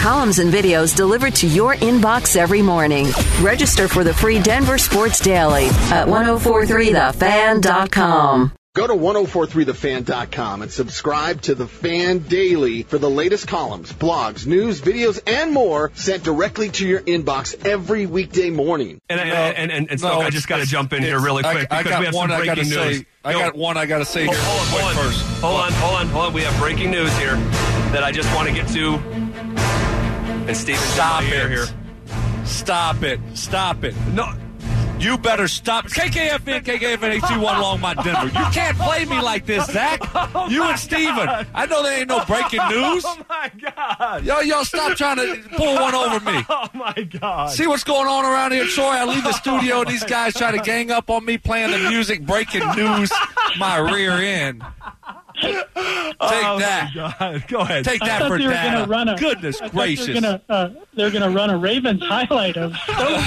columns and videos delivered to your inbox every morning. Register for the free Denver Sports Daily at 1043thefan.com. Go to 1043thefan.com and subscribe to The Fan Daily for the latest columns, blogs, news, videos, and more sent directly to your inbox every weekday morning. I just got to jump in here really quick because we have some breaking news. I got to say here first. Hold on. We have breaking news here that I just want to get to. And Steven, stop it here. Stop it. No. You better stop. KKFN HD1 Longmont, Denver. You can't play me like this, Zach. You and Steven. I know there ain't no breaking news. Oh, my God. Y'all stop trying to pull one over me. Oh, my God. See what's going on around here, Troy? I leave the studio, and these guys try to gang up on me playing the music, breaking news, my rear end. Take that. God. Go ahead. Take that for data. Goodness gracious. They're going to run a Ravens highlight of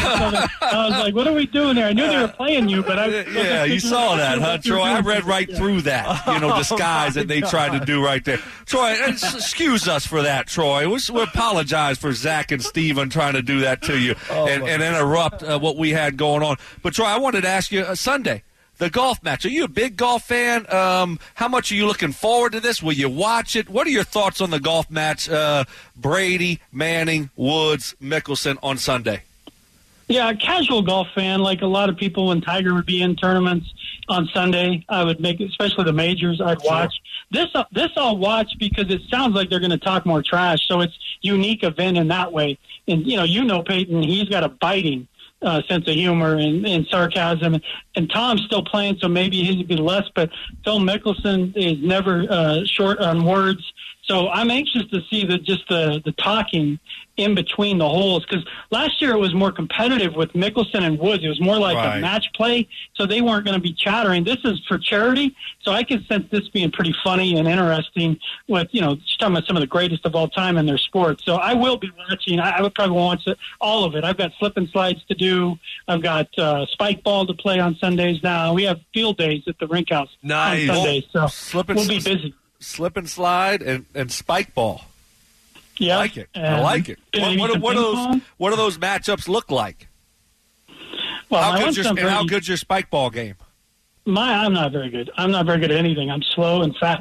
I was like, what are we doing there? I knew they were playing you, but yeah, you saw that, huh, Troy? I read right through that, disguise that they tried to do right there. Troy, excuse us for that, Troy. We apologize for Zach and Steven trying to do that to you and interrupt what we had going on. But, Troy, I wanted to ask you, Sunday, the golf match. Are you a big golf fan? How much are you looking forward to this? Will you watch it? What are your thoughts on the golf match, Brady, Manning, Woods, Mickelson on Sunday? Yeah, a casual golf fan, like a lot of people when Tiger would be in tournaments on Sunday, I would make, especially the majors, I'd watch. This I'll watch because it sounds like they're going to talk more trash, so it's unique event in that way. And, Peyton, he's got a biting sense of humor and sarcasm. And Tom's still playing, so maybe he'd be less. But Phil Mickelson is never short on words. So I'm anxious to see the talking in between the holes, because last year it was more competitive with Mickelson and Woods. It was more like a match play, so they weren't going to be chattering. This is for charity, so I can sense this being pretty funny and interesting with, just talking about some of the greatest of all time in their sport. So I will be watching. I would probably watch all of it. I've got slip and slides to do. I've got spike ball to play on Sundays now. We have field days at the rink house on Sundays, so we'll be busy. Slip and slide and spike ball. Yeah, I like it. I like it. What do those matchups look like? Well, how good's your spike ball game? I'm not very good. I'm not very good at anything. I'm slow and fat.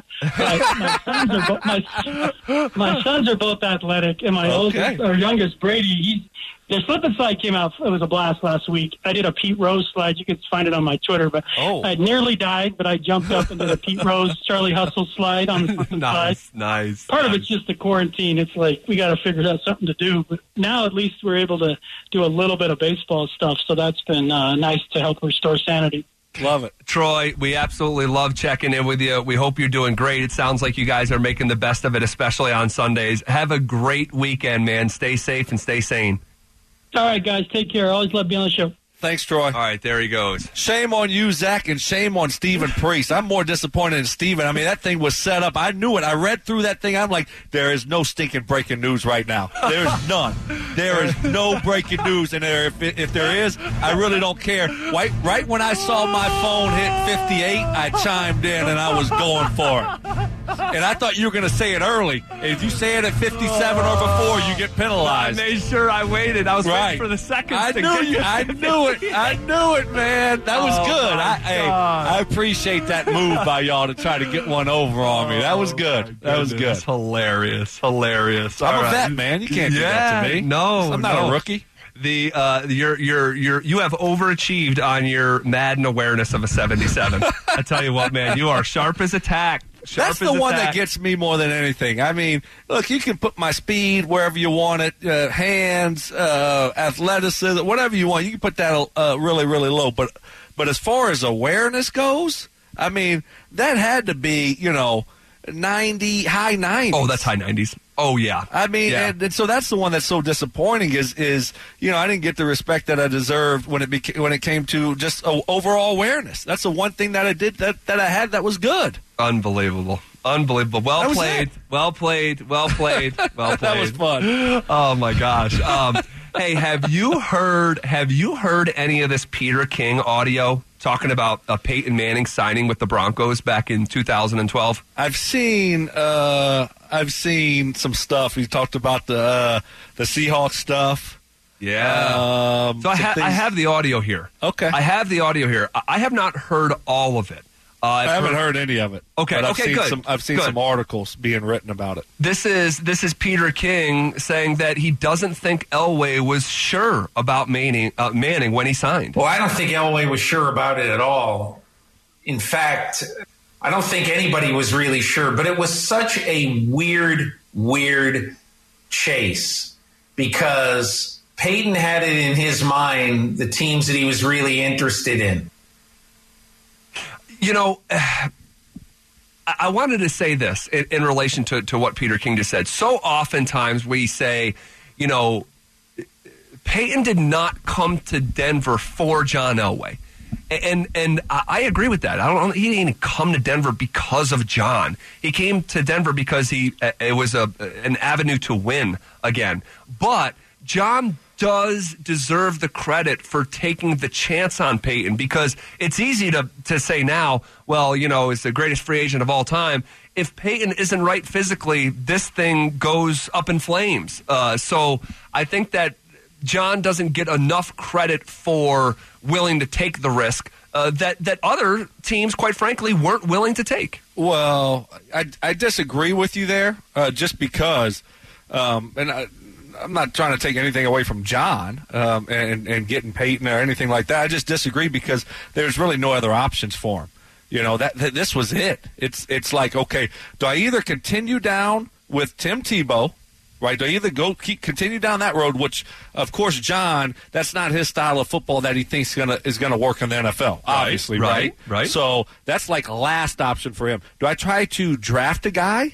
My sons are both athletic, and my oldest or youngest, Brady, the slip and slide came out. It was a blast last week. I did a Pete Rose slide. You can find it on my Twitter. But I nearly died, but I jumped up and did a Pete Rose, Charlie Hustle slide on the slip and slide. Nice. Part of it's just the quarantine. It's like we got to figure out something to do. But now at least we're able to do a little bit of baseball stuff. So that's been nice to help restore sanity. Love it. Troy, we absolutely love checking in with you. We hope you're doing great. It sounds like you guys are making the best of it, especially on Sundays. Have a great weekend, man. Stay safe and stay sane. All right, guys. Take care. Always love being on the show. Thanks, Troy. All right, there he goes. Shame on you, Zach, and shame on Steven Priest. I'm more disappointed in Steven. I mean, that thing was set up. I knew it. I read through that thing. I'm like, there is no stinking breaking news right now. There's none. There is no breaking news in there. If there is, I really don't care. Right when I saw my phone hit 58, I chimed in, and I was going for it. And I thought you were going to say it early. If you say it at 57 or before, you get penalized. I made sure I waited. I was waiting for the seconds. I knew it, man. That was good. I appreciate that move by y'all to try to get one over on me. That was good. That was good. Hilarious. I'm a vet, man. You can't do that to me. No, I'm not a rookie. You have overachieved on your Madden awareness of a 77. I tell you what, man, you are sharp as a tack. That's the one that gets me more than anything. I mean, look, you can put my speed wherever you want it, hands, athleticism, whatever you want. You can put that really, really low. But as far as awareness goes, I mean, that had to be, 90, high 90s. Oh, that's high 90s. Oh, yeah. I mean, and so that's the one that's so disappointing is I didn't get the respect that I deserved when it came to just overall awareness. That's the one thing that I did that I had that was good. Unbelievable. Well played. That was fun. Oh, my gosh. Hey, have you heard any of this Peter King audio talking about Peyton Manning signing with the Broncos back in 2012? I've seen I've seen some stuff. He talked about the Seahawks stuff. Yeah. So I have the audio here. Okay. I have the audio here. I have not heard all of it. I haven't heard any of it. Okay. But Good. I've seen some articles being written about it. This is Peter King saying that he doesn't think Elway was sure about Manning when he signed. Well, I don't think Elway was sure about it at all. In fact, I don't think anybody was really sure. But it was such a weird chase because Peyton had it in his mind the teams that he was really interested in. You know, I wanted to say this in relation to what Peter King just said. So oftentimes we say, you know, Peyton did not come to Denver for John Elway. And I agree with that. He didn't come to Denver because of John. He came to Denver because it was an avenue to win again. But John does deserve the credit for taking the chance on Peyton, because it's easy to say now, well, you know, it's the greatest free agent of all time. If Peyton isn't right physically, this thing goes up in flames. So I think that John doesn't get enough credit for willing to take the risk that other teams, quite frankly, weren't willing to take. Well, I disagree with you there, just because, I'm not trying to take anything away from John and getting Peyton or anything like that. I just disagree because there's really no other options for him. You know, that this was it. It's like, okay, do I either continue down with Tim Tebow, right? Do I either continue down that road, which, of course, John, that's not his style of football that he thinks is gonna work in the NFL, obviously, right? So that's like a last option for him. Do I try to draft a guy?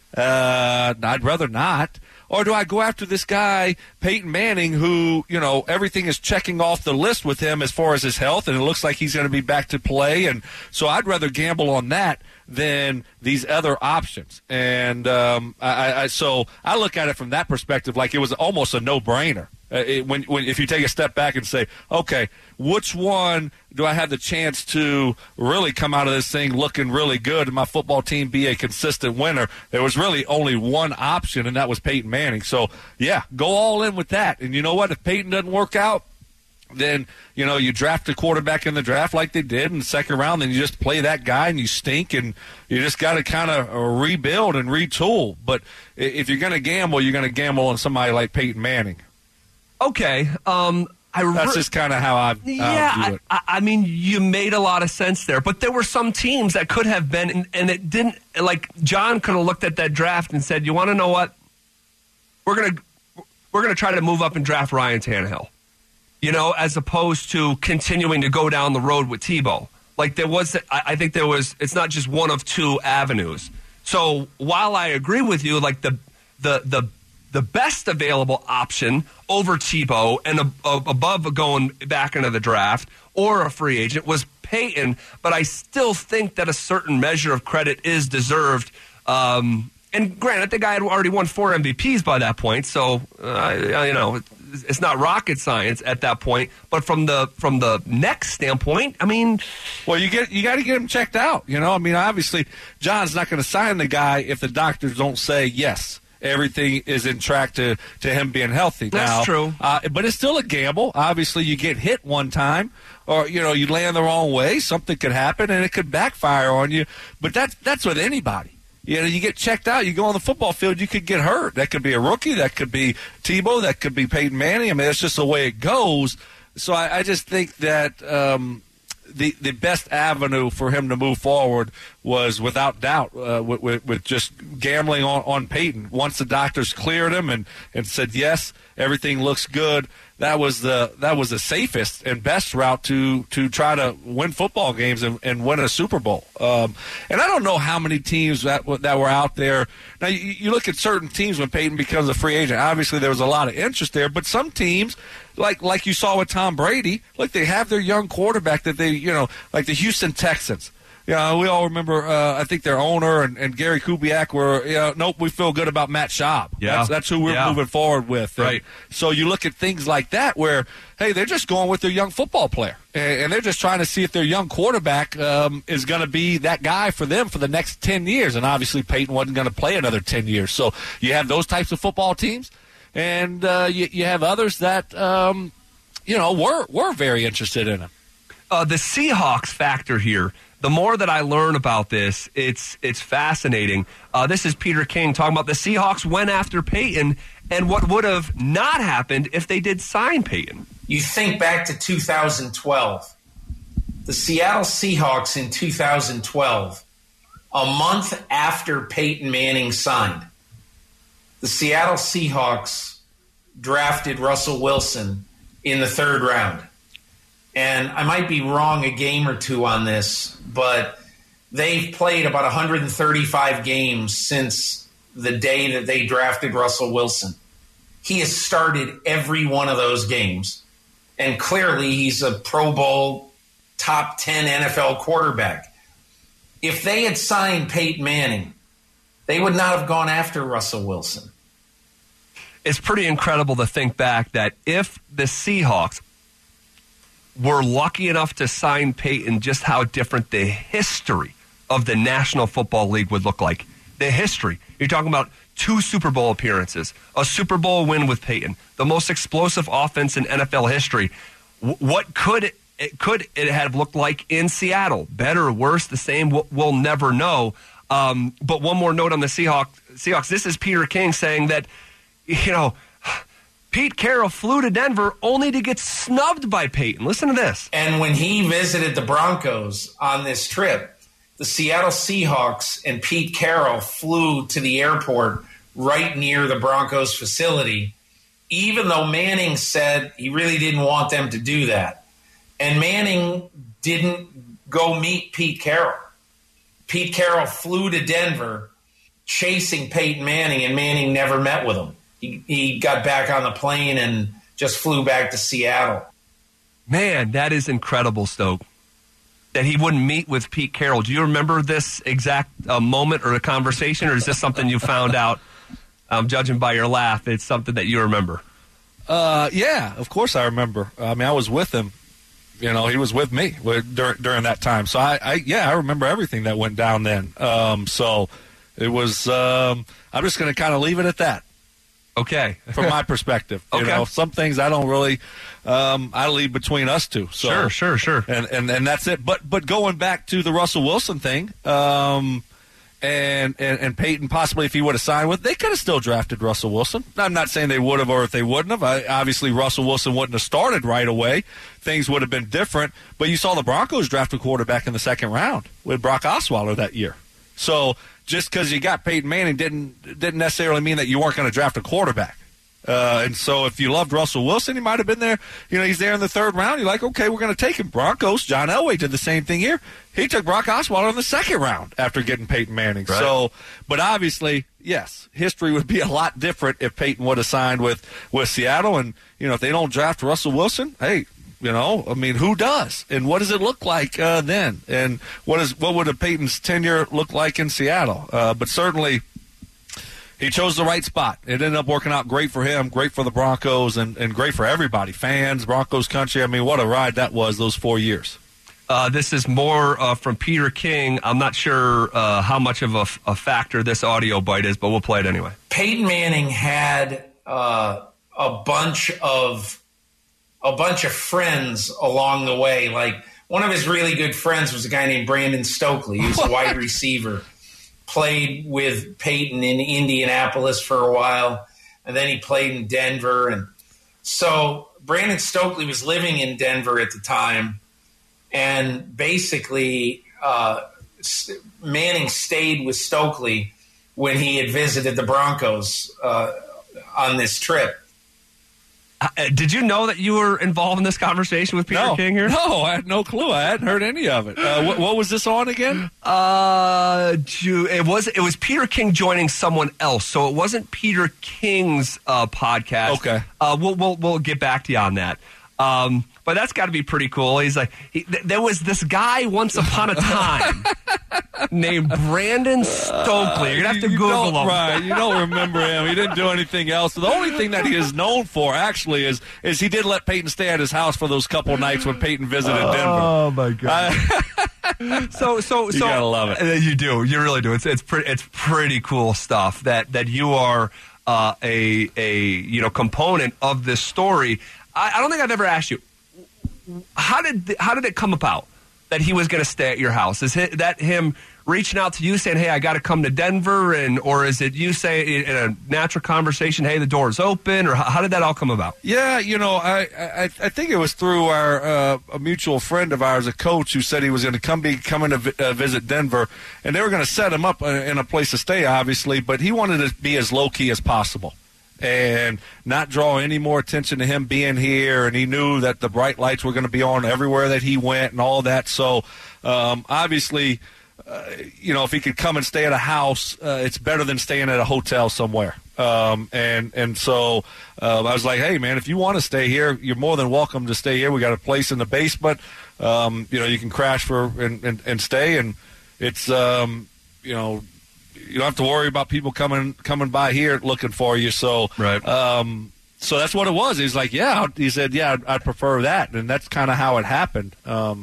I'd rather not. Or do I go after this guy, Peyton Manning, who, you know, everything is checking off the list with him as far as his health, and it looks like he's going to be back to play. And so I'd rather gamble on that than these other options. And so I look at it from that perspective like it was almost a no-brainer. If you take a step back and say, okay, which one do I have the chance to really come out of this thing looking really good and my football team be a consistent winner? There was really only one option, and that was Peyton Manning. So, yeah, go all in with that. And you know what? If Peyton doesn't work out, then, you know, you draft a quarterback in the draft like they did in the second round, then you just play that guy and you stink, and you just got to kind of rebuild and retool. But if you're going to gamble, you're going to gamble on somebody like Peyton Manning. Okay. That's just kind of how I view it. I mean, you made a lot of sense there, but there were some teams that could have been, and it didn't. Like John could have looked at that draft and said, "You want to know what? We're gonna try to move up and draft Ryan Tannehill." You know, as opposed to continuing to go down the road with Tebow. Like there was, I think there was. It's not just one of two avenues. So while I agree with you, like the best available option over Tebow and above going back into the draft or a free agent was Peyton, but I still think that a certain measure of credit is deserved. And granted, the guy had already won 4 MVPs by that point, so you know, it's not rocket science at that point. But from the next standpoint, I mean, well, you got to get him checked out. You know, I mean, obviously, John's not going to sign the guy if the doctors don't say yes. Everything is in track to him being healthy. That's true. But it's still a gamble. Obviously, you get hit one time, or you know, you land the wrong way. Something could happen, and it could backfire on you. But that's with anybody. You know, you get checked out. You go on the football field, you could get hurt. That could be a rookie. That could be Tebow. That could be Peyton Manning. I mean, it's just the way it goes. So I just think that the best avenue for him to move forward was without doubt with just gambling on Peyton. Once the doctors cleared him and said yes, everything looks good. That was the safest and best route to try to win football games and win a Super Bowl. And I don't know how many teams that were out there. Now you look at certain teams when Peyton becomes a free agent. Obviously there was a lot of interest there, but some teams like you saw with Tom Brady, like they have their young quarterback that they, you know, like the Houston Texans. Yeah, we all remember, I think their owner and Gary Kubiak were, nope, we feel good about Matt Schaub. Yeah. That's who we're moving forward with. Right. And so you look at things like that where, hey, they're just going with their young football player. And they're just trying to see if their young quarterback is going to be that guy for them for the next 10 years. And obviously Peyton wasn't going to play another 10 years. So you have those types of football teams. And you have others that, were very interested in him. The Seahawks factor here. The more that I learn about this, it's fascinating. This is Peter King talking about the Seahawks went after Peyton and what would have not happened if they did sign Peyton. You think back to 2012. The Seattle Seahawks in 2012, a month after Peyton Manning signed, the Seattle Seahawks drafted Russell Wilson in the 3rd round. And I might be wrong a game or two on this, but they've played about 135 games since the day that they drafted Russell Wilson. He has started every one of those games, and clearly he's a Pro Bowl top 10 NFL quarterback. If they had signed Peyton Manning, they would not have gone after Russell Wilson. It's pretty incredible to think back that if the Seahawks were lucky enough to sign Peyton, just how different the history of the National Football League would look like. The history. You're talking about 2 Super Bowl appearances, a Super Bowl win with Peyton, the most explosive offense in NFL history. What could it have looked like in Seattle? Better, worse, the same? We'll never know. But one more note on the Seahawks. This is Peter King saying that, Pete Carroll flew to Denver only to get snubbed by Peyton. Listen to this. And when he visited the Broncos on this trip, the Seattle Seahawks and Pete Carroll flew to the airport right near the Broncos facility, even though Manning said he really didn't want them to do that. And Manning didn't go meet Pete Carroll. Pete Carroll flew to Denver chasing Peyton Manning, and Manning never met with him. He got back on the plane and just flew back to Seattle. Man, that is incredible, Stoke, that he wouldn't meet with Pete Carroll. Do you remember this exact moment or a conversation, or is this something you found out, judging by your laugh, it's something that you remember? Yeah, of course I remember. I mean, I was with him. He was with me during that time. So, I remember everything that went down then. So it was I'm just going to kind of leave it at that. Okay. From my perspective. Okay. Some things I don't really I leave between us two. So, Sure. And that's it. But going back to the Russell Wilson thing, and Peyton possibly if he would have signed with, they could have still drafted Russell Wilson. I'm not saying they would have or if they wouldn't have. Obviously Russell Wilson wouldn't have started right away. Things would have been different. But you saw the Broncos draft a quarterback in the 2nd round with Brock Osweiler that year. So just because you got Peyton Manning didn't necessarily mean that you weren't going to draft a quarterback. And so if you loved Russell Wilson, he might have been there. He's there in the 3rd round. You're like, okay, we're going to take him. Broncos, John Elway did the same thing here. He took Brock Osweiler in the 2nd round after getting Peyton Manning. Right. So, but obviously, yes, history would be a lot different if Peyton would have signed with Seattle. And, if they don't draft Russell Wilson, hey, who does? And what does it look like then? And what would a Peyton's tenure look like in Seattle? But certainly he chose the right spot. It ended up working out great for him, great for the Broncos, and great for everybody. Fans, Broncos country. I mean, what a ride that was those 4 years. This is more from Peter King. I'm not sure how much of a factor this audio bite is, but we'll play it anyway. Peyton Manning had a bunch of friends along the way. Like one of his really good friends was a guy named Brandon Stokely. He was a wide receiver. Played with Peyton in Indianapolis for a while, and then he played in Denver. And so Brandon Stokely was living in Denver at the time, and basically Manning stayed with Stokely when he had visited the Broncos on this trip. Did you know that you were involved in this conversation with Peter King here? No, I had no clue. I hadn't heard any of it. What was this on again? It was Peter King joining someone else, so it wasn't Peter King's podcast. Okay. We'll get back to you on that. But that's got to be pretty cool. He's like, there was this guy once upon a time named Brandon Stokely. You're going to have to Google him. Right, you don't remember him. He didn't do anything else. The only thing that he is known for, actually, is he did let Peyton stay at his house for those couple nights when Peyton visited Denver. Oh, my God. So you gotta love it. You do. You really do. It's pretty cool stuff that you are a component of this story. I don't think I've ever asked you, how did it come about that he was going to stay at your house? Is that him reaching out to you saying, hey, I got to come to Denver, or is it you saying in a natural conversation, hey, the door's open, or how did that all come about? Yeah, I think it was through a mutual friend of ours, a coach, who said he was going to coming to visit Denver, and they were going to set him up in a place to stay, obviously, but he wanted to be as low-key as possible and not draw any more attention to him being here, and he knew that the bright lights were going to be on everywhere that he went and all that. So obviously, if he could come and stay at a house, it's better than staying at a hotel somewhere. And so I was like, hey, man, if you want to stay here, you're more than welcome to stay here. We got a place in the basement. You can crash and stay, and it's you don't have to worry about people coming by here looking for you. So, right. So that's what it was. He's like, yeah. He said, yeah, I'd prefer that, and that's kind of how it happened. But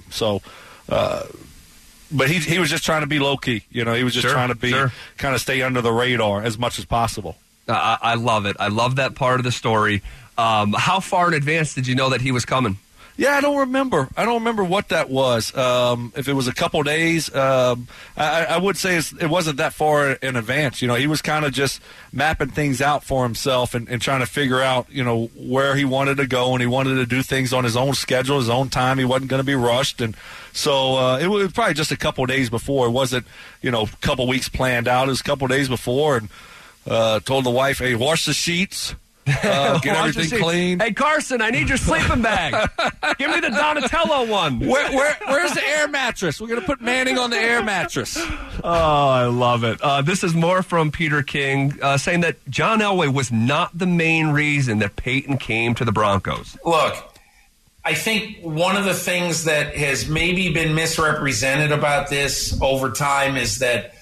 he was just trying to be low key. He was just trying to be kind of stay under the radar as much as possible. I love it. I love that part of the story. How far in advance did you know that he was coming? Yeah, I don't remember what that was. If it was a couple days, I would say it wasn't that far in advance. He was kind of just mapping things out for himself and trying to figure out, where he wanted to go, and he wanted to do things on his own schedule, his own time. He wasn't going to be rushed. And so it was probably just a couple days before. It wasn't, a couple weeks planned out. It was a couple days before, and told the wife, hey, wash the sheets. Get everything clean. Hey, Carson, I need your sleeping bag. Give me the Donatello one. Where's the air mattress? We're going to put Manning on the air mattress. Oh, I love it. This is more from Peter King saying that John Elway was not the main reason that Peyton came to the Broncos. Look, I think one of the things that has maybe been misrepresented about this over time is that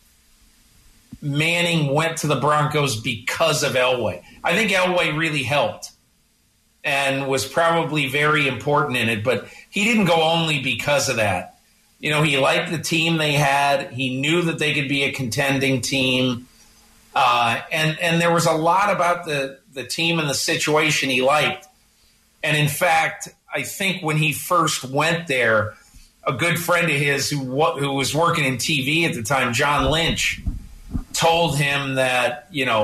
Manning went to the Broncos because of Elway. I think Elway really helped and was probably very important in it, but he didn't go only because of that. He liked the team they had. He knew that they could be a contending team. And there was a lot about the team and the situation he liked. And in fact, I think when he first went there, a good friend of his who was working in TV at the time, John Lynch, told him that,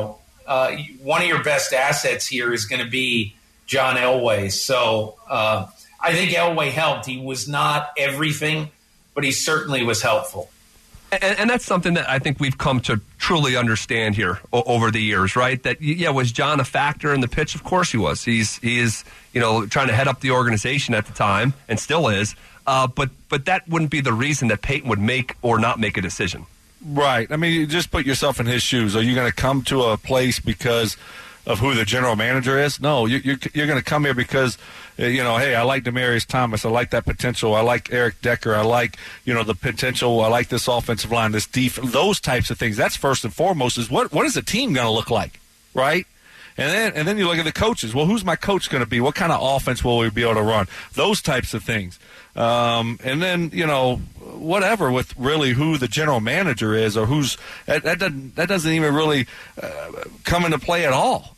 one of your best assets here is going to be John Elway. So I think Elway helped. He was not everything, but he certainly was helpful. And that's something that I think we've come to truly understand here over the years, right? That, was John a factor in the pitch? Of course he was. He is, trying to head up the organization at the time and still is. But that wouldn't be the reason that Peyton would make or not make a decision. Right. I mean, you just put yourself in his shoes. Are you going to come to a place because of who the general manager is? No, you're going to come here because, hey, I like Demaryius Thomas. I like that potential. I like Eric Decker. I like, the potential. I like this offensive line, this defense, those types of things. That's first and foremost is what is the team going to look like, right? And then you look at the coaches. Well, who's my coach going to be? What kind of offense will we be able to run? Those types of things. And then, whatever with really who the general manager is or who's that doesn't even really come into play at all.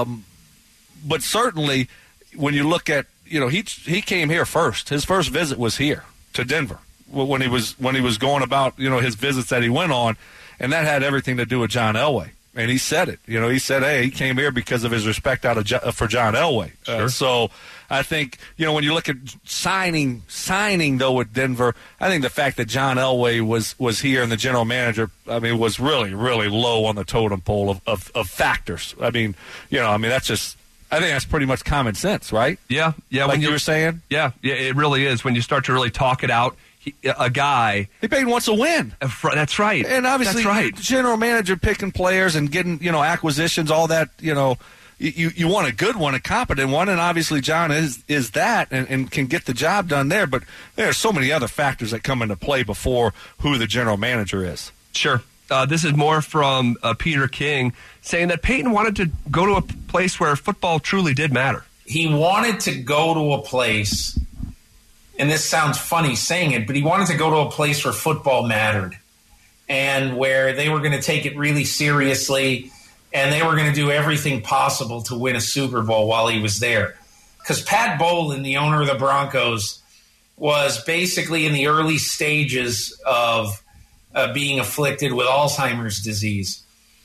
But certainly when you look at, he came here first. His first visit was here to Denver when he was going about, his visits that he went on, and that had everything to do with John Elway. And he said it. He said, hey, he came here because of his respect for John Elway. Sure. So I think, when you look at signing though with Denver, I think the fact that John Elway was here and the general manager, was really, really low on the totem pole of factors. That's just, I think that's pretty much common sense, right? Yeah. Like when you were saying? Yeah, it really is. When you start to really talk it out, a guy. Peyton wants to win. That's right. And obviously, that's right. General manager picking players and getting, acquisitions, all that, you want a good one, a competent one, and obviously John is that and can get the job done there. But there are so many other factors that come into play before who the general manager is. Sure. This is more from Peter King saying that Peyton wanted to go to a place where football truly did matter. He wanted to go to a place, and this sounds funny saying it, but he wanted to go to a place where football mattered and where they were going to take it really seriously and they were going to do everything possible to win a Super Bowl while he was there. Because Pat Bowlen, the owner of the Broncos, was basically in the early stages of being afflicted with Alzheimer's disease.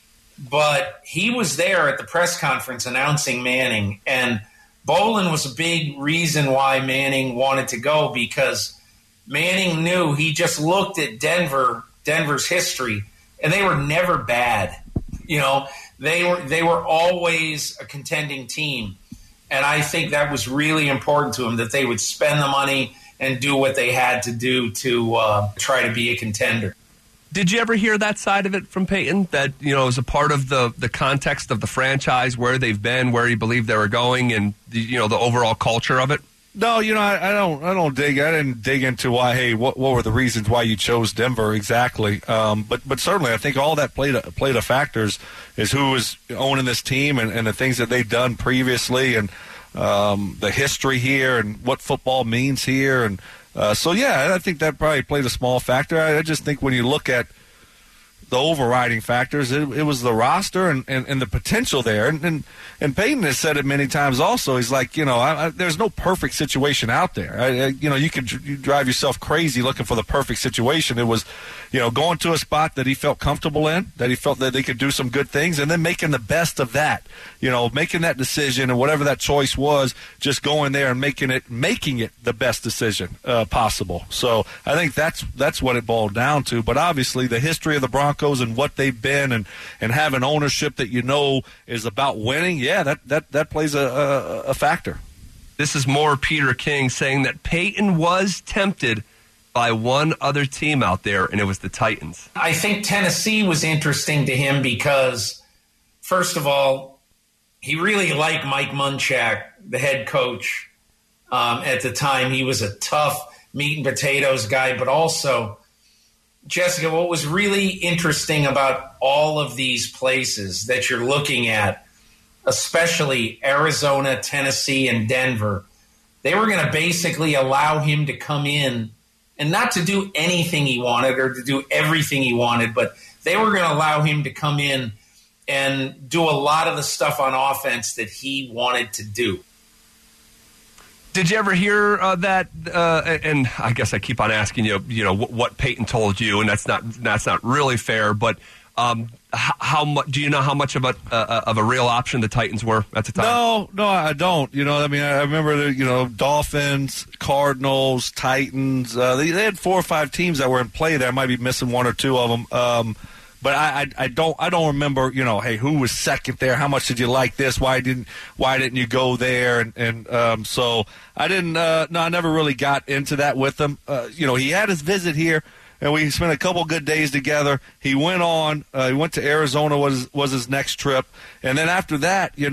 But he was there at the press conference announcing Manning, and Bowlen was a big reason why Manning wanted to go, because Manning knew, he just looked at Denver's history, and they were never bad. You know, they were always a contending team. And I think that was really important to him, that they would spend the money and do what they had to do to try to be a contender. Did you ever hear that side of it from Peyton, that, you know, as a part of the context of the franchise, where they've been, where he believed they were going, and the overall culture of it? No, I didn't dig into why. Hey, what were the reasons why you chose Denver exactly? But certainly, I think all that played a factors is who was owning this team and the things that they've done previously, and the history here and what football means here, and so yeah, I think that probably played a small factor. I just think when you look at the overriding factors, it was the roster and the potential there. And Peyton has said it many times also. He's like, there's no perfect situation out there. You drive yourself crazy looking for the perfect situation. It was, going to a spot that he felt comfortable in, that he felt that they could do some good things, and then making the best of that. Making that decision, and whatever that choice was, just going there and making it the best decision possible. So I think that's what it boiled down to. But obviously the history of the Broncos and what they've been, and having ownership that is about winning, yeah, that plays a factor. This is more Peter King saying that Peyton was tempted by one other team out there, and it was the Titans. I think Tennessee was interesting to him because, first of all, he really liked Mike Munchak, the head coach. At the time, he was a tough meat and potatoes guy, but also, Jessica, what was really interesting about all of these places that you're looking at, especially Arizona, Tennessee, and Denver, they were going to basically allow him to come in and not to do anything he wanted or to do everything he wanted, but they were going to allow him to come in and do a lot of the stuff on offense that he wanted to do. Did you ever hear that? And I guess I keep on asking you, what Peyton told you, and that's not really fair. But how much do you know how much of a real option the Titans were at the time? No, I don't. I remember Dolphins, Cardinals, Titans. They had 4 or 5 teams that were in play there. I might be missing 1 or 2 of them. But I don't remember, hey, who was second there? How much did you like this? Why didn't you go there? And so I didn't. I never really got into that with him. He had his visit here, and we spent a couple good days together. He went on. He went to Arizona. Was his next trip, and then after that, he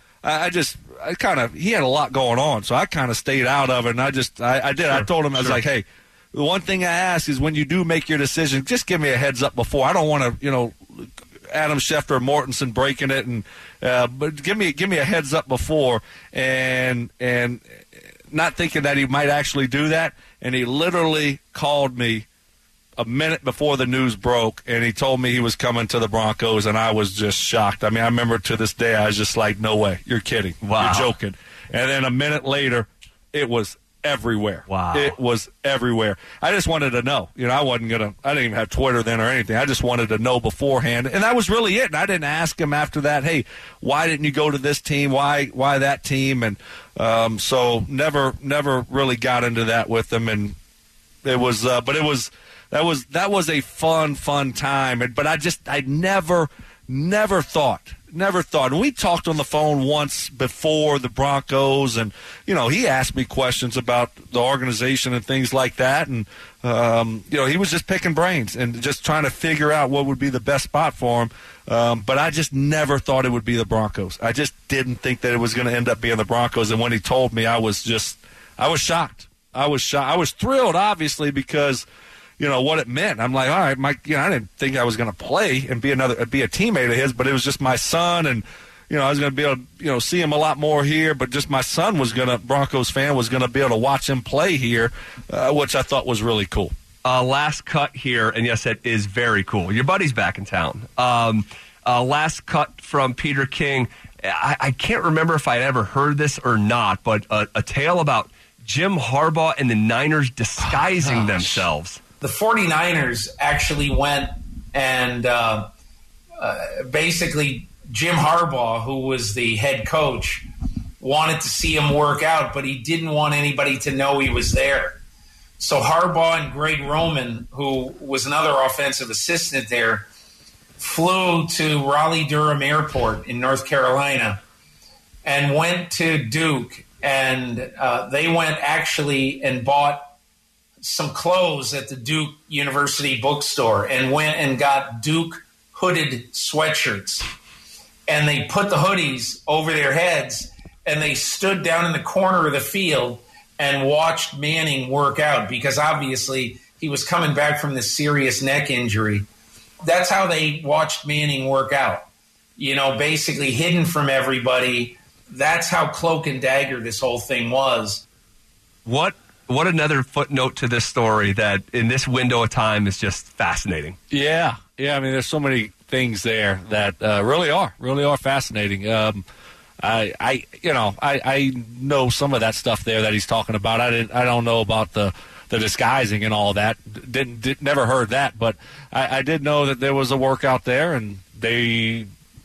had a lot going on, so I kind of stayed out of it. And I did. Sure, I told him, I was like, hey, the one thing I ask is when you do make your decision, just give me a heads up before. I don't want to, Adam Schefter or Mortensen breaking it, and but give me a heads up before, and not thinking that he might actually do that. And he literally called me a minute before the news broke, and he told me he was coming to the Broncos, and I was just shocked. I mean, I remember to this day, I was just like, no way, you're kidding. Wow. You're joking. And then a minute later, it was everywhere. Wow. It was everywhere. I just wanted to know. I didn't even have Twitter then or anything. I just wanted to know beforehand. And that was really it. And I didn't ask him after that, hey, why didn't you go to this team? Why that team? And so never really got into that with him. And it was, that was a fun time. But I never never thought. And we talked on the phone once before the Broncos, and, he asked me questions about the organization and things like that. And, he was just picking brains and just trying to figure out what would be the best spot for him. But I just never thought it would be the Broncos. I just didn't think that it was going to end up being the Broncos. And when he told me, I was shocked. I was thrilled, obviously, because what it meant. I'm like, all right, Mike, I didn't think I was going to play and be a teammate of his, but it was just my son, and, I was going to be able to, see him a lot more here, but just my son Broncos fan was going to be able to watch him play here, which I thought was really cool. Last cut here, and yes, it is very cool. Your buddy's back in town. Last cut from Peter King. I can't remember if I'd ever heard this or not, but a tale about Jim Harbaugh and the Niners disguising themselves. The 49ers actually went and basically Jim Harbaugh, who was the head coach, wanted to see him work out, but he didn't want anybody to know he was there. So Harbaugh and Greg Roman, who was another offensive assistant there, flew to Raleigh-Durham Airport in North Carolina and went to Duke. And they went actually and bought some clothes at the Duke University bookstore and went and got Duke hooded sweatshirts. And they put the hoodies over their heads, and they stood down in the corner of the field and watched Manning work out, because obviously he was coming back from this serious neck injury. That's how they watched Manning work out, basically hidden from everybody. That's how cloak and dagger this whole thing was. What another footnote to this story that in this window of time is just fascinating. Yeah. I mean, there's so many things there that really are fascinating. I know some of that stuff there that he's talking about. I don't know about the disguising and all that. Never heard that, but I did know that there was a workout there, and they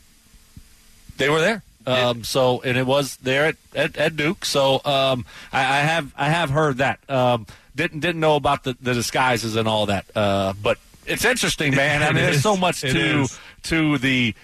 were there. And it was there at Duke. So I have heard that. Didn't know about the disguises and all that. But it's interesting, man. I mean, there's so much to the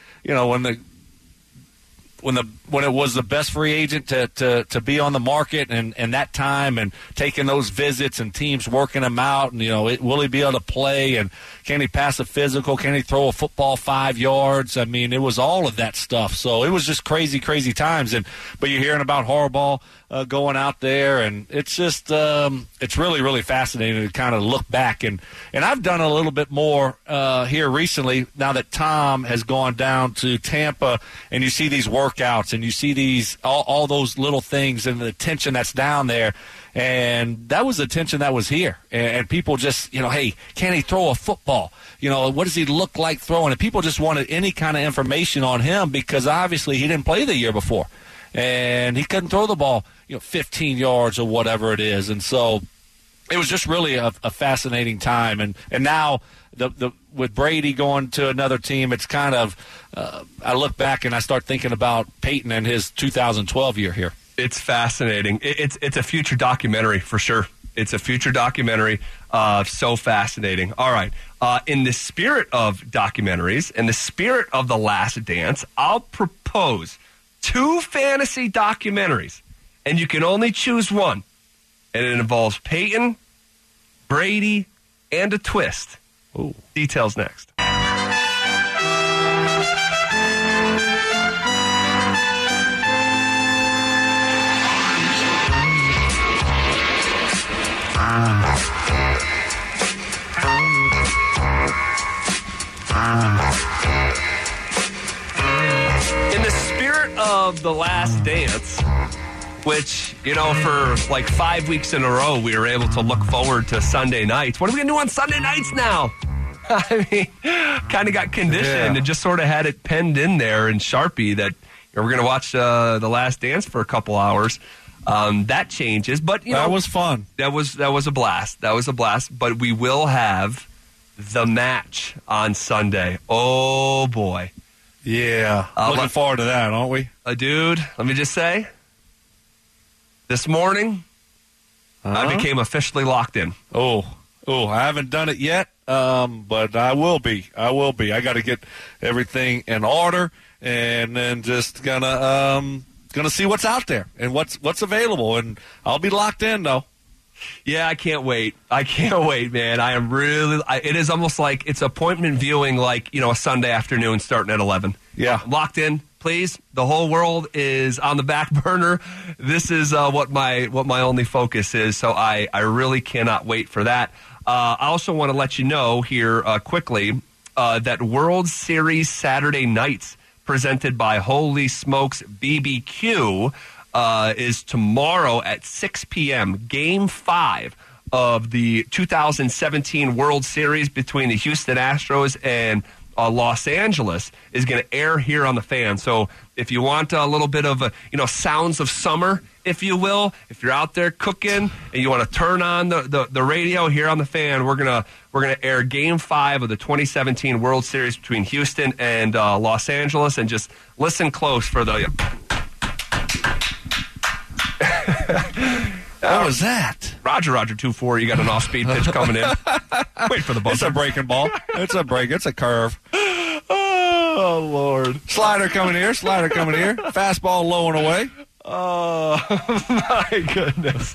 when it was the best free agent to be on the market and that time, and taking those visits and teams working him out, and will he be able to play, and can he pass a physical, can he throw a football 5 yards? I mean, it was all of that stuff. So it was just crazy times. But you're hearing about Harbaugh going out there, and it's just it's really fascinating to kind of look back, and I've done a little bit more here recently now that Tom has gone down to Tampa, and you see these workouts and you see these all those little things and the tension that's down there, and that was the tension that was here, and people just hey, can he throw a football? What does he look like throwing? And people just wanted any kind of information on him, because obviously he didn't play the year before, and he couldn't throw the ball 15 yards or whatever it is. And so it was just really a fascinating time. And now the with Brady going to another team, it's kind of I look back and I start thinking about Peyton and his 2012 year here. It's fascinating. It's a future documentary for sure. It's a future documentary. So fascinating. All right. In the spirit of documentaries, in the spirit of The Last Dance, I'll propose 2 fantasy documentaries, and you can only choose one. And it involves Peyton, Brady, and a twist. Ooh. Details next. In the spirit of The Last Dance, which, for like 5 weeks in a row, we were able to look forward to Sunday nights. What are we going to do on Sunday nights now? I mean, kind of got conditioned and just sort of had it penned in there in Sharpie that we're going to watch The Last Dance for a couple hours. That changes, but that was fun. That was a blast. That was a blast. But we will have the match on Sunday. Oh boy, yeah. Looking forward to that, aren't we? Dude, let me just say, this morning I became officially locked in. Oh, Oh, I haven't done it yet, but I will be. I got to get everything in order, and then just gonna see what's out there and what's available, and I'll be locked in though. Yeah, I can't wait. Man. I am really. It is almost like it's appointment viewing, like a Sunday afternoon starting at 11. Yeah, locked in. Please, the whole world is on the back burner. This is what my only focus is. So I really cannot wait for that. I also want to let you know here quickly that World Series Saturday nights presented by Holy Smokes BBQ is tomorrow at 6 p.m. Game 5 of the 2017 World Series between the Houston Astros and Los Angeles is going to air here on the Fan. So if you want a little bit of sounds of summer, if you will, if you're out there cooking and you want to turn on the radio here on the Fan, we're gonna air Game 5 of the 2017 World Series between Houston and Los Angeles, and just listen close for the. What was that? Roger 2-4. You got an off-speed pitch coming in. Wait for the buzzer. It's a breaking ball. It's a break. It's a curve. Oh, Lord. Slider coming here. Fastball low and away. Oh, my goodness.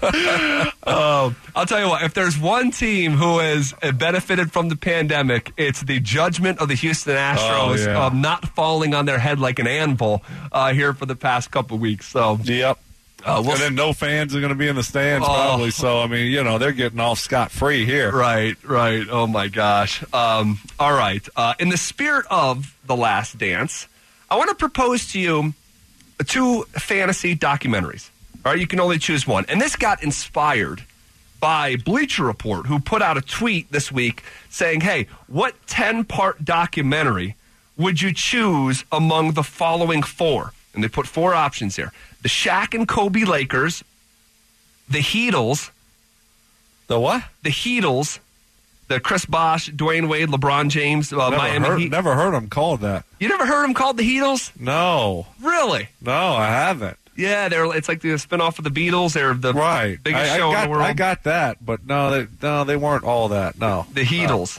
I'll tell you what, if there's one team who has benefited from the pandemic, it's the judgment of the Houston Astros of not falling on their head like an anvil here for the past couple weeks. So, yep. And then no fans are going to be in the stands probably. So, I mean, they're getting off scot-free here. Right. Oh, my gosh. All right. In the spirit of The Last Dance, I want to propose to you 2 fantasy documentaries. All right, you can only choose one. And this got inspired by Bleacher Report, who put out a tweet this week saying, hey, what 10-part documentary would you choose among the following 4? And they put 4 options here. The Shaq and Kobe Lakers, the Heatles. The what? The Heatles. The Chris Bosh, Dwayne Wade, LeBron James, Miami Heat. Never heard them called that. You never heard them called the Heatles? No. Really? No, I haven't. Yeah, it's like the spinoff of the Beatles. They're the biggest show in the world. I got that, but no, they weren't all that. No, the Heatles.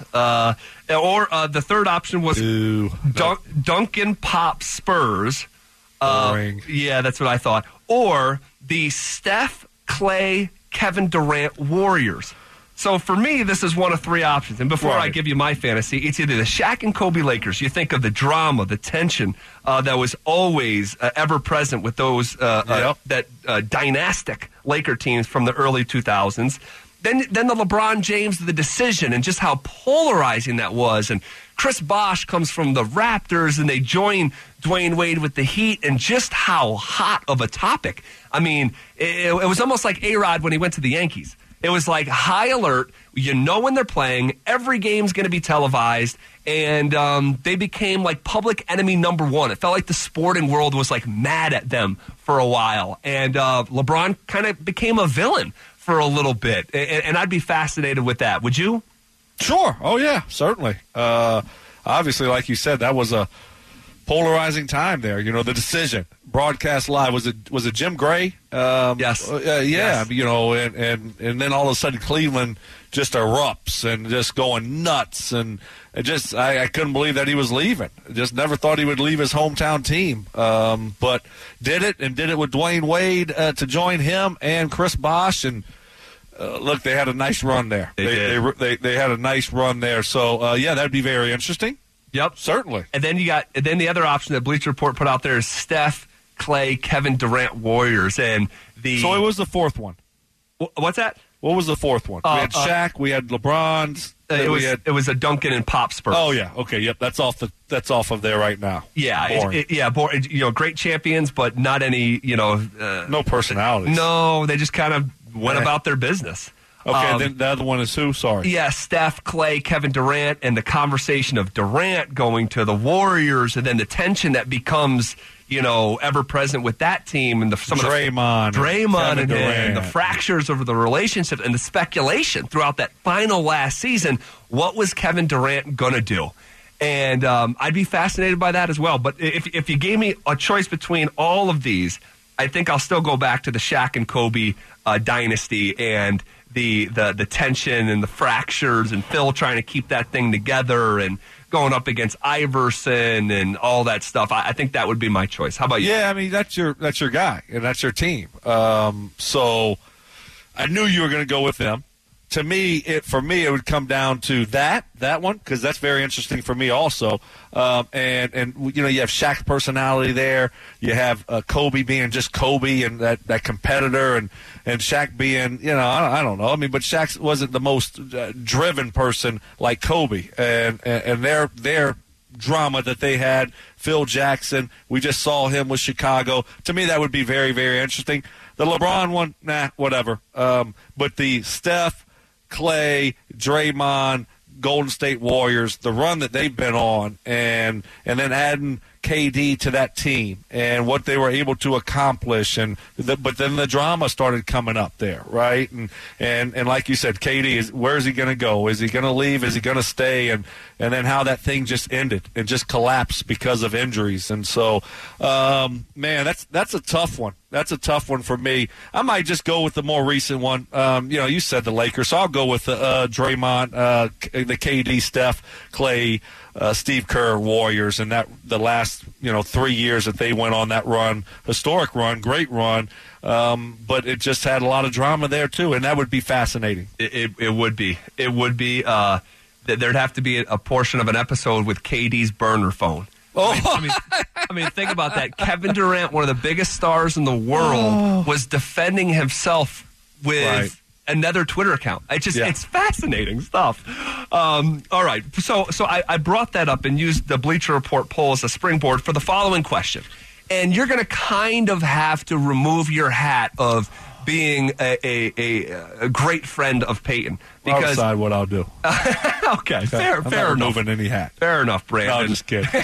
Or the third option was Duncan Pop Spurs. Boring. Yeah, that's what I thought. Or the Steph, Clay, Kevin Durant Warriors. So for me, this is one of 3 options. And before I give you my fantasy, it's either the Shaq and Kobe Lakers. You think of the drama, the tension that was always ever present with those dynastic Laker teams from the early 2000s. Then the LeBron James, the decision, and just how polarizing that was. And Chris Bosh comes from the Raptors, and they join Dwayne Wade with the Heat, and just how hot of a topic. I mean, it was almost like A-Rod when he went to the Yankees. It was like high alert. You know when they're playing. Every game's going to be televised. And they became like public enemy number 1. It felt like the sporting world was like mad at them for a while. And LeBron kind of became a villain for a little bit. And I'd be fascinated with that. Would you? Sure. Oh, yeah, certainly. Obviously, like you said, that was a polarizing time there. The decision. Broadcast live. Was it Jim Gray? Yes. Yes. And then all of a sudden Cleveland just erupts and just going nuts, and I couldn't believe that he was leaving. Just never thought he would leave his hometown team. But did it with Dwayne Wade to join him and Chris Bosh, and look, they had a nice run there. They had a nice run there. So that'd be very interesting. Yep, certainly. And then the other option that Bleacher Report put out there is Steph, Clay, Kevin Durant Warriors, and So it was the 4th one. What's that? What was the 4th one? We had Shaq, we had LeBron's. It was a Duncan and Pop Spurs. Oh yeah, okay, yep. That's off of there right now. Yeah, boring. Great champions, but not any. No personalities. No, they just kind of went about their business. Okay, then the other one is who? Sorry. Yeah, Steph, Clay, Kevin Durant, and the conversation of Durant going to the Warriors, and then the tension that becomes, ever present with that team, and some Draymond, and the fractures over the relationship, and the speculation throughout that final last season. What was Kevin Durant going to do? And I'd be fascinated by that as well. But if you gave me a choice between all of these, I think I'll still go back to the Shaq and Kobe dynasty and the tension and the fractures and Phil trying to keep that thing together and going up against Iverson and all that stuff. I think that would be my choice. How about you? Yeah, I mean, that's your guy and that's your team. So I knew you were going to go with them. To me, it would come down to that one, because that's very interesting for me also. And you know, you have Shaq's personality there. You have Kobe being just Kobe and that competitor, and Shaq being, you know, I don't know. I mean, but Shaq wasn't the most driven person like Kobe, and their drama that they had. Phil Jackson, we just saw him with Chicago. To me, that would be very, very interesting. The LeBron one, whatever. But the Steph, Clay, Draymond, Golden State Warriors, the run that they've been on, and then adding KD to that team and what they were able to accomplish, but then the drama started coming up there, right? And like you said, KD, where is he going to go? Is he going to leave? Is he going to stay? And then how that thing just ended and just collapsed because of injuries. And so, man, that's a tough one. That's a tough one for me. I might just go with the more recent one. You know, you said the Lakers, so I'll go with Draymond, the KD, Steph, Clay, Steve Kerr Warriors, and the last 3 years that they went on that run, historic run, great run. But it just had a lot of drama there too, and that would be fascinating. It would be. It would be. There'd have to be a portion of an episode with KD's burner phone. Oh, I mean, think about that. Kevin Durant, one of the biggest stars in the world, was defending himself with another Twitter account. It's fascinating stuff. All right, so I brought that up and used the Bleacher Report poll as a springboard for the following question, and you're going to kind of have to remove your hat of being a great friend of Peyton. Because I'll decide what I'll do. Okay, fair enough. Removing any hat. Fair enough, Brandon. No, just kidding.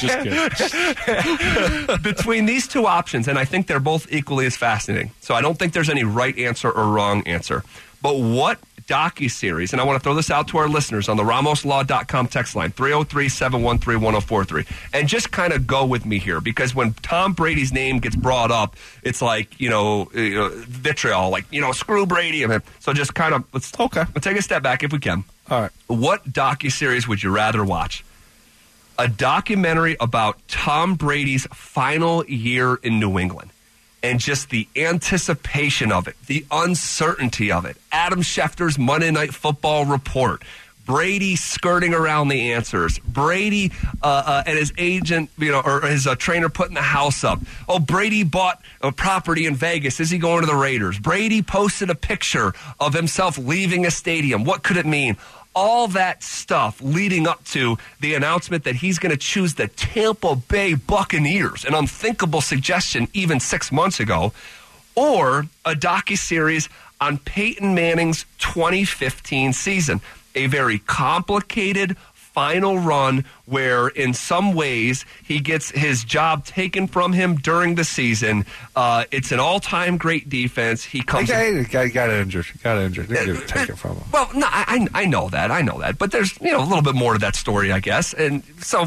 Between these two options, and I think they're both equally as fascinating, so I don't think there's any right answer or wrong answer. But what docuseries, and I want to throw this out to our listeners on the RamosLaw.com text line, 303-713-1043, and just kind of go with me here, because when Tom Brady's name gets brought up, it's like, vitriol, like, screw Brady. So just kind of, let's take a step back if we can. All right. What docuseries would you rather watch? A documentary about Tom Brady's final year in New England, and just the anticipation of it, the uncertainty of it. Adam Schefter's Monday Night Football report. Brady skirting around the answers. Brady and his agent, or his trainer putting the house up. Oh, Brady bought a property in Vegas. Is he going to the Raiders? Brady posted a picture of himself leaving a stadium. What could it mean? All that stuff leading up to the announcement that he's going to choose the Tampa Bay Buccaneers, an unthinkable suggestion even 6 months ago, or a docuseries on Peyton Manning's 2015 season, a very complicated final run where in some ways he gets his job taken from him during the season. It's an all-time great defense. He comes. He got injured. They didn't take it from him. Well, no, I know that. But there's a little bit more to that story, I guess. And so,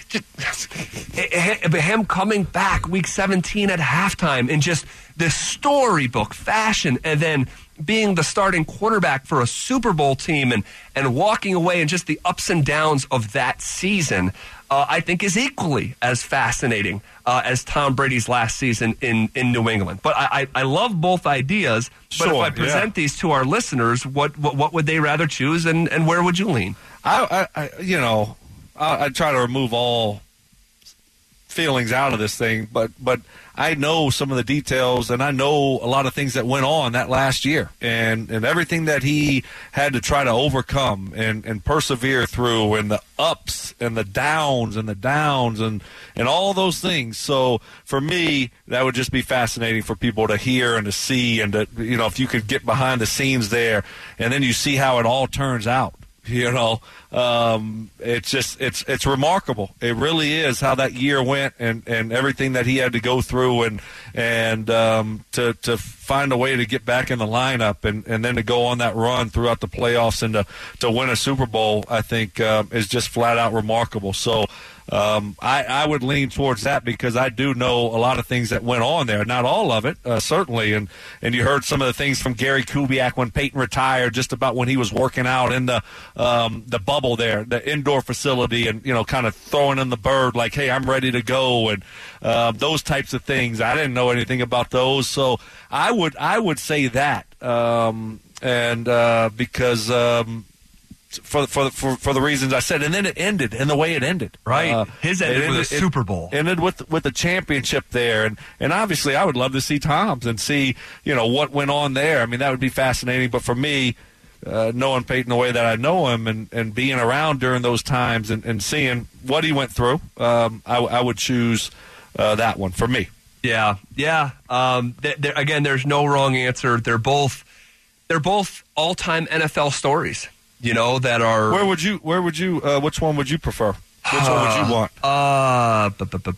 him coming back week 17 at halftime in just this storybook fashion, and then being the starting quarterback for a Super Bowl team and walking away and just the ups and downs of that season, I think is equally as fascinating as Tom Brady's last season in New England. But I love both ideas. But if I present these to our listeners, what would they rather choose, and where would you lean? I try to remove all feelings out of this thing, but I know some of the details, and I know a lot of things that went on that last year, and everything that he had to try to overcome and persevere through, and the ups and the downs and all those things. So for me, that would just be fascinating for people to hear and to see, and to, if you could get behind the scenes there, and then you see how it all turns out. It's remarkable. It really is how that year went, and everything that he had to go through, and to find a way to get back in the lineup, and then to go on that run throughout the playoffs and to win a Super Bowl, I think is just flat out remarkable. So I would lean towards that because I do know a lot of things that went on there. Not all of it, certainly. And you heard some of the things from Gary Kubiak when Peyton retired, just about when he was working out in the bubble there, the indoor facility, and, kind of throwing in the bird like, hey, I'm ready to go, and those types of things. I didn't know anything about those. So I would say that. Because for the reasons I said, and then it ended in the way it ended. Right, his ended with a Super Bowl. Ended with the championship there, and obviously I would love to see Tom's and see what went on there. I mean, that would be fascinating. But for me, knowing Peyton the way that I know him and being around during those times and seeing what he went through, I would choose that one for me. Yeah. Again, there's no wrong answer. They're both all-time NFL stories. That are. Where would you? Which one would you prefer? Which one would you want? I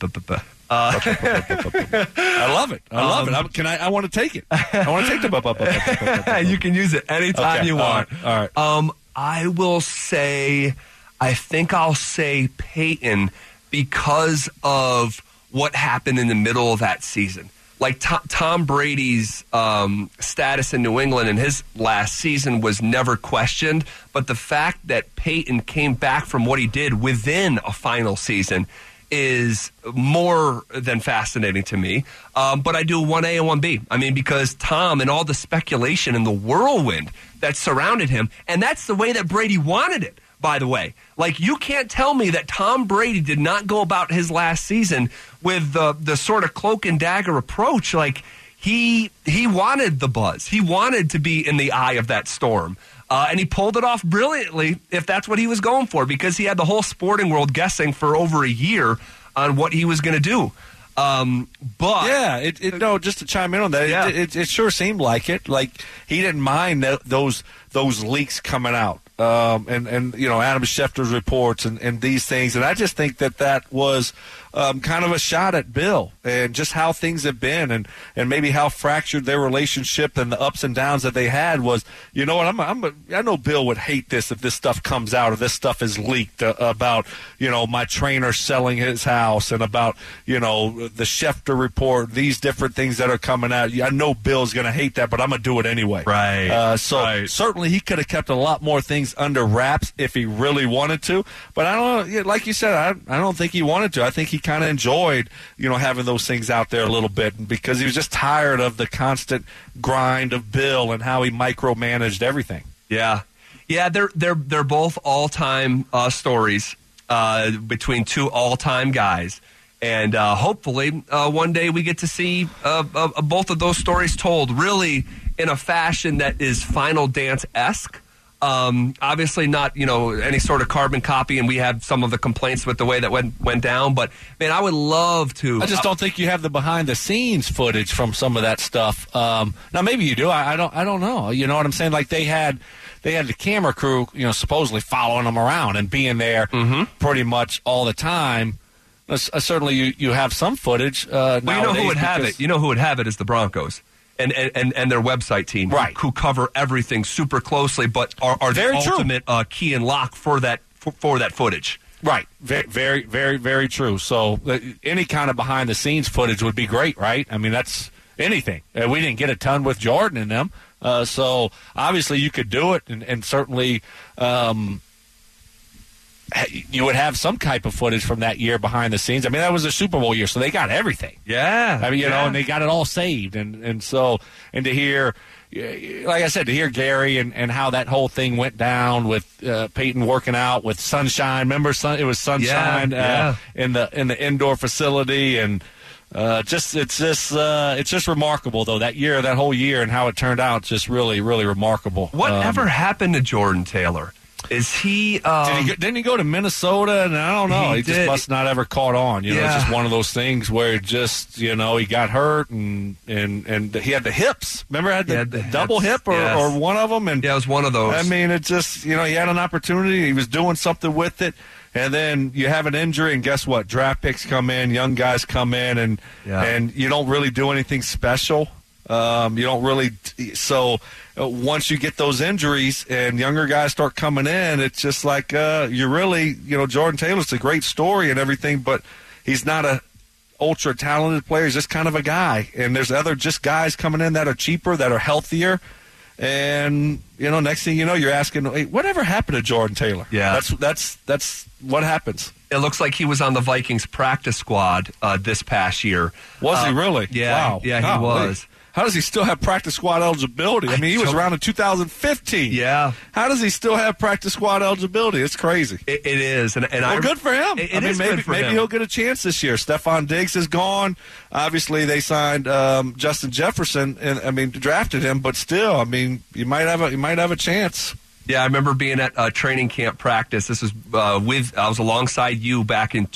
love it. I want to take it. I want to take the. You can use it anytime you want. All right. I will say. I think I'll say Peyton because of what happened in the middle of that season. Like Tom Brady's status in New England in his last season was never questioned, but the fact that Peyton came back from what he did within a final season is more than fascinating to me. But I do 1A and 1B. I mean, because Tom and all the speculation and the whirlwind that surrounded him, and that's the way that Brady wanted it. By the way, like, you can't tell me that Tom Brady did not go about his last season with the sort of cloak and dagger approach. Like, he wanted the buzz. He wanted to be in the eye of that storm. And he pulled it off brilliantly, if that's what he was going for, because he had the whole sporting world guessing for over a year on what he was going to do. But yeah, just to chime in on that, it sure seemed like it. Like, he didn't mind those leaks coming out. And Adam Schefter's reports and these things. And I just think that was kind of a shot at Bill and just how things have been and maybe how fractured their relationship and the ups and downs that they had was, I know Bill would hate this if this stuff comes out, or this stuff is leaked about, my trainer selling his house and about, the Schefter report, these different things that are coming out. I know Bill's going to hate that, but I'm going to do it anyway. Right. Certainly he could have kept a lot more things under wraps if he really wanted to, but I don't know, like you said, I don't think he wanted to. I think he kind of enjoyed having those things out there a little bit, because he was just tired of the constant grind of Bill and how he micromanaged everything. They're both all-time stories between two all-time guys, and hopefully one day we get to see both of those stories told really in a fashion that is Final Dance-esque. Obviously not, any sort of carbon copy, and we have some of the complaints with the way that went down, but man, I would love to. I just don't think you have the behind the scenes footage from some of that stuff. Now maybe you do. I don't know. You know what I'm saying? Like, they had the camera crew, supposedly following them around and being there pretty much all the time. Certainly you have some footage. Well, who would have it? Who would have it is the Broncos. And their website team, right, who cover everything super closely, but are the ultimate key and lock for that footage. Right, very, very, very true. So any kind of behind the scenes footage would be great, right? I mean, that's anything. We didn't get a ton with Jordan in them, so obviously you could do it, and certainly. You would have some type of footage from that year behind the scenes. I mean, that was a Super Bowl year, so they got everything. Yeah. I mean, and they got it all saved. And to hear, like I said, to hear Gary and how that whole thing went down with Peyton working out with Sunshine. Remember, it was Sunshine in the indoor facility, and it's just remarkable though, that whole year and how it turned out. Just really, really remarkable. Whatever happened to Jordan Taylor? Is he? Didn't he go to Minnesota? And I don't know. He just must not ever caught on. It's just one of those things where he got hurt and he had the hips. Remember, he had the double hip or one of them. And it was one of those. I mean, it just he had an opportunity. He was doing something with it. And then you have an injury, and guess what? Draft picks come in, young guys come in, and you don't really do anything special. You don't really – so once you get those injuries and younger guys start coming in, it's just like you're really – Jordan Taylor's a great story and everything, but he's not a ultra-talented player. He's just kind of a guy. And there's other just guys coming in that are cheaper, that are healthier. And, next thing you know, you're asking, hey, whatever happened to Jordan Taylor? Yeah. That's what happens. It looks like he was on the Vikings practice squad this past year. Was he really? Yeah. Wow. Yeah, he was. How does he still have practice squad eligibility? I mean, he was around in 2015. Yeah. How does he still have practice squad eligibility? It's crazy. It is. And good for him. Maybe he'll get a chance this year. Stephon Diggs is gone. Obviously, they signed Justin Jefferson and drafted him, but still, you might have a chance. Yeah, I remember being at training camp practice. This was I was alongside you back in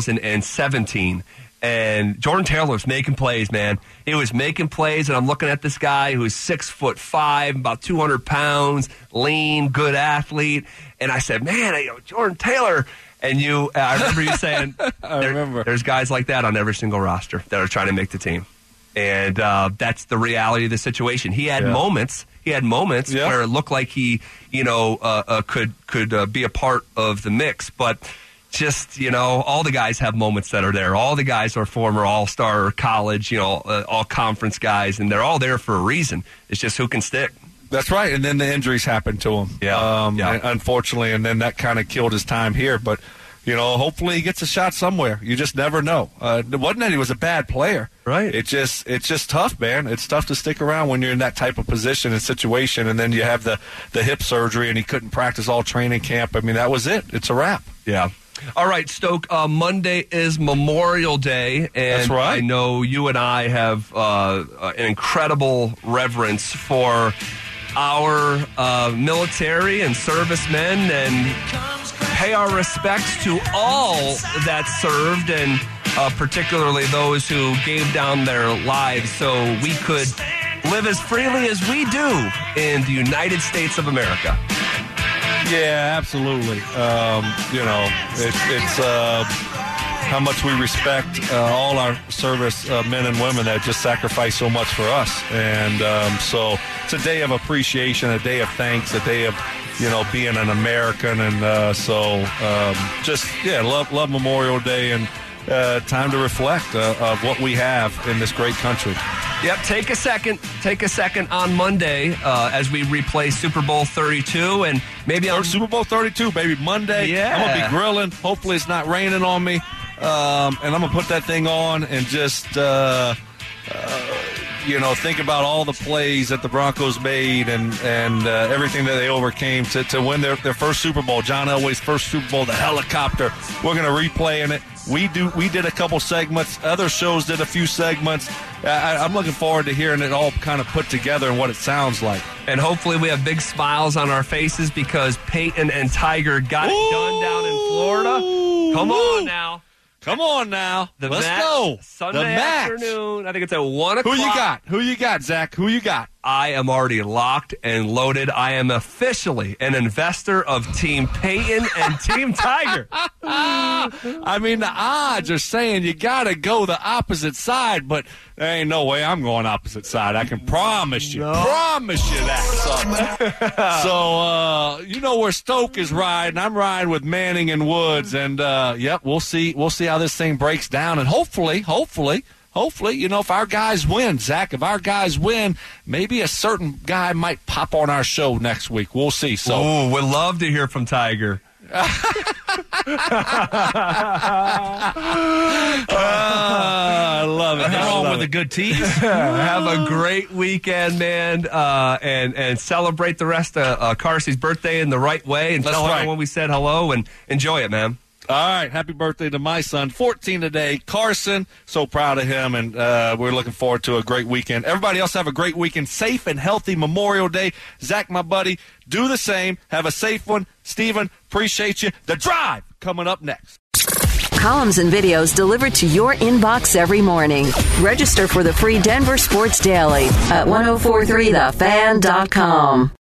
2017. And Jordan Taylor was making plays, man. He was making plays, and I'm looking at this guy who's 6'5", about 200 pounds, lean, good athlete. And I said, man, Jordan Taylor. And I remember you saying, there's guys like that on every single roster that are trying to make the team. And that's the reality of the situation. He had moments. Where it looked like he, could be a part of the mix, but. Just, all the guys have moments that are there. All the guys are former all-star college, all-conference guys, and they're all there for a reason. It's just who can stick. That's right, and then the injuries happened to him. Unfortunately, and then that kind of killed his time here. But, hopefully he gets a shot somewhere. You just never know. It wasn't that he was a bad player. Right. It's just tough, man. It's tough to stick around when you're in that type of position and situation, and then you have the hip surgery, and he couldn't practice all training camp. That was it. It's a wrap. Yeah. All right, Stoke, Monday is Memorial Day, and that's right. I know you and I have an incredible reverence for our military and servicemen, and pay our respects to all that served, and particularly those who gave down their lives so we could live as freely as we do in the United States of America. Yeah, absolutely. It's how much we respect all our service men and women that just sacrifice so much for us. And so it's a day of appreciation, a day of thanks, a day of, being an American. And love Memorial Day and time to reflect of what we have in this great country. Yep, take a second on Monday as we replay Super Bowl 32, and maybe on Super Bowl 32, baby, Monday. Yeah. I'm going to be grilling. Hopefully it's not raining on me. And I'm going to put that thing on and just, think about all the plays that the Broncos made and everything that they overcame to win their first Super Bowl. John Elway's first Super Bowl, the helicopter. We're going to replay in it. We did a couple segments. Other shows did a few segments. I'm looking forward to hearing it all kind of put together and what it sounds like. And hopefully we have big smiles on our faces because Peyton and Tiger got it done down in Florida. Come on now. Let's go. Sunday afternoon. I think it's at 1 o'clock. Who you got, Zach? Who you got? I am already locked and loaded. I am officially an investor of Team Peyton and Team Tiger. The odds are saying you got to go the opposite side, but there ain't no way I'm going opposite side. I can promise you. Promise you that, son. So, where Stoke is riding. I'm riding with Manning and Woods, and, we'll see how this thing breaks down, and hopefully, if our guys win, Zach, maybe a certain guy might pop on our show next week. We'll see. So, we'd love to hear from Tiger. I love it. Nothing wrong with a good tease. Have a great weekend, man, and celebrate the rest of Carsey's birthday in the right way, and tell everyone we said hello, and enjoy it, man. All right, happy birthday to my son, 14 today, Carson. So proud of him, and we're looking forward to a great weekend. Everybody else have a great weekend, safe and healthy Memorial Day. Zach, my buddy, do the same. Have a safe one. Steven, appreciate you. The Drive coming up next. Columns and videos delivered to your inbox every morning. Register for the free Denver Sports Daily at 1043thefan.com.